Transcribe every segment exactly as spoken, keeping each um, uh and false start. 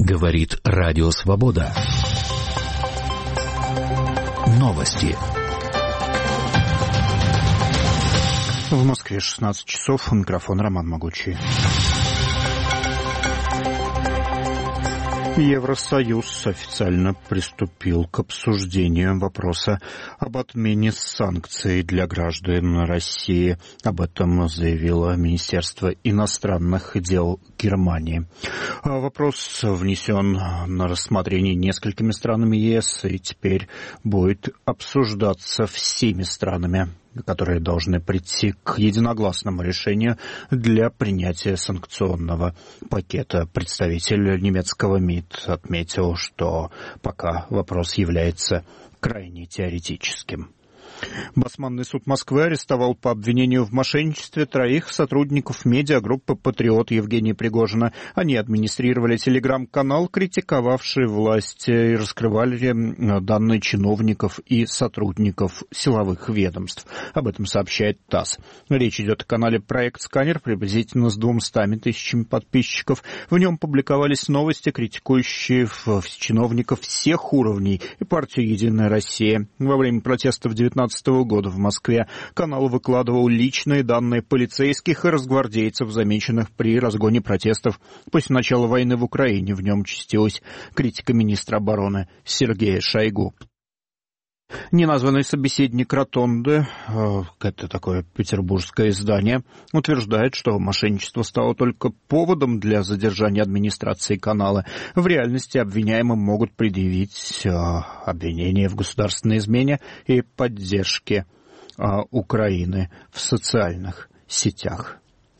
Говорит Радио Свобода. Новости. В Москве шестнадцать часов. У микрофона Роман Могучий. Евросоюз официально приступил к обсуждению вопроса об отмене санкций для граждан России. Об этом заявило Министерство иностранных дел Германии. Вопрос внесен на рассмотрение несколькими странами ЕС и теперь будет обсуждаться всеми странами, которые должны прийти к единогласному решению для принятия санкционного пакета. Представитель немецкого МИД отметил, что пока вопрос является крайне теоретическим. Басманный суд Москвы арестовал по обвинению в мошенничестве троих сотрудников медиагруппы «Патриот» Евгения Пригожина. Они администрировали телеграм-канал, критиковавший власть, и раскрывали данные чиновников и сотрудников силовых ведомств. Об этом сообщает ТАСС. Речь идет о канале «Проект Сканер», приблизительно с двумястами тысячами подписчиков. В нем публиковались новости, критикующие чиновников всех уровней и партию «Единая Россия». Во время протестов девятнадцатого года в Москве канал выкладывал личные данные полицейских и росгвардейцев, замеченных при разгоне протестов после начала войны в Украине. В нем частилась критика министра обороны Сергея Шойгу. Неназванный собеседник «Ротонды», это такое петербургское издание, утверждает, что мошенничество стало только поводом для задержания администрации канала. В реальности обвиняемым могут предъявить обвинения в государственной измене и поддержке Украины в социальных сетях.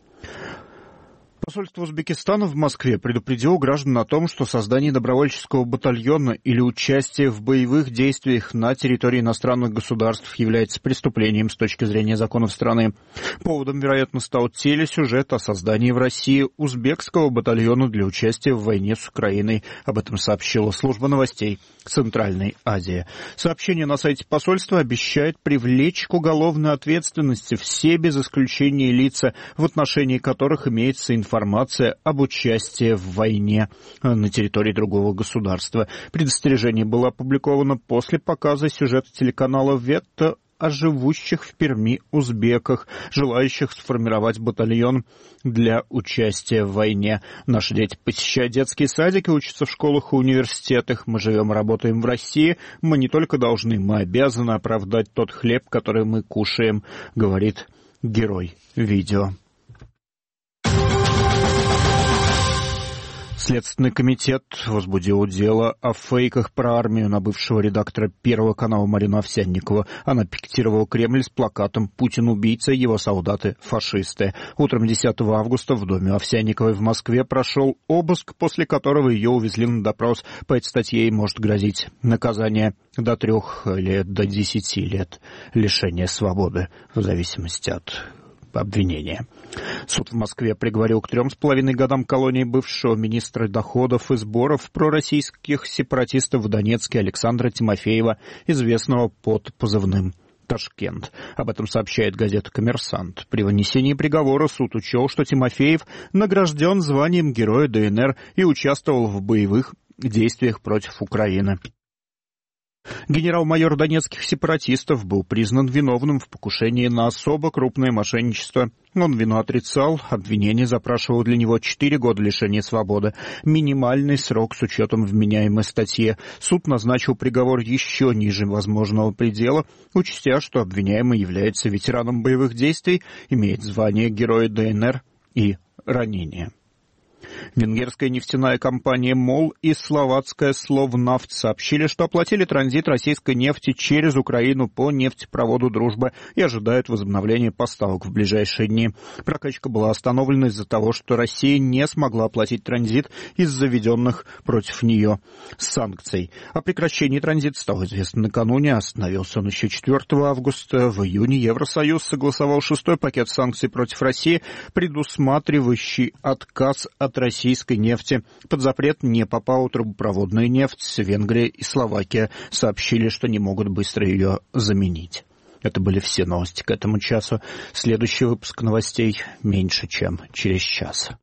Посольство Узбекистана в Москве предупредило граждан о том, что создание добровольческого батальона или участие в боевых действиях на территории иностранных государств является преступлением с точки зрения законов страны. Поводом, вероятно, стал телесюжет о создании в России узбекского батальона для участия в войне с Украиной. Об этом сообщила служба новостей Центральной Азии. Сообщение на сайте посольства обещает привлечь к уголовной ответственности все без исключения лица, в отношении которых имеется информация информация об участии в войне на территории другого государства. Предостережение было опубликовано после показа сюжета телеканала «Ветта» о живущих в Перми узбеках, желающих сформировать батальон для участия в войне. Наши дети посещают детские садики, учатся в школах и университетах. Мы живем и работаем в России. Мы не только должны, мы обязаны оправдать тот хлеб, который мы кушаем, говорит герой видео. Следственный комитет возбудил дело о фейках про армию на бывшего редактора Первого канала Марину Овсянникову. Она пикетировала Кремль с плакатом «Путин убийца, его солдаты фашисты». Утром десятого августа в доме Овсянниковой в Москве прошел обыск, после которого ее увезли на допрос. По этой статье ей может грозить наказание до трех лет, до десяти лет лишения свободы, в зависимости от обвинения. Суд в Москве приговорил к трем с половиной годам колонии бывшего министра доходов и сборов пророссийских сепаратистов в Донецке Александра Тимофеева, известного под позывным «Ташкент». Об этом сообщает газета «Коммерсант». При вынесении приговора суд учел, что Тимофеев награжден званием Героя ДНР и участвовал в боевых действиях против Украины. Генерал-майор донецких сепаратистов был признан виновным в покушении на особо крупное мошенничество. Он вину отрицал, обвинение запрашивало для него четыре года лишения свободы, минимальный срок с учетом вменяемой статьи. Суд назначил приговор еще ниже возможного предела, учтя, что обвиняемый является ветераном боевых действий, имеет звание Героя ДНР и ранение. Венгерская нефтяная компания «МОЛ» и словацкая «Словнафт» сообщили, что оплатили транзит российской нефти через Украину по нефтепроводу «Дружба» и ожидают возобновления поставок в ближайшие дни. Прокачка была остановлена из-за того, что Россия не смогла оплатить транзит из-за введенных против нее санкций. О прекращении транзита стало известно накануне, остановился он еще четвёртого августа. В июне Евросоюз согласовал шестой пакет санкций против России, предусматривающий отказ от российской нефти. Под запрет не попала трубопроводная нефть. Венгрия и Словакия сообщили, что не могут быстро ее заменить. Это были все новости к этому часу. Следующий выпуск новостей меньше, чем через час.